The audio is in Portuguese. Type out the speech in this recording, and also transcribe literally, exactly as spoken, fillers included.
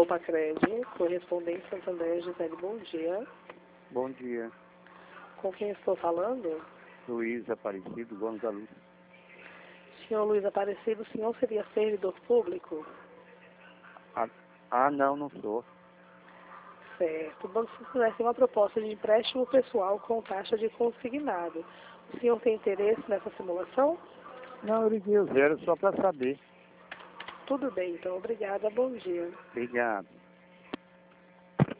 Pacred, correspondente Santander, Gisele, bom dia. Bom dia. Com quem estou falando? Luiz Aparecido Gomes da Luz. Senhor Luiz Aparecido, o senhor seria servidor público? Ah, ah não, não sou. Certo. O Banco Santander tem uma proposta de empréstimo pessoal com taxa de consignado. O senhor tem interesse nessa simulação? Não, eu liguei o zero só para saber. Tudo bem, então. Obrigada. Bom dia. Obrigado.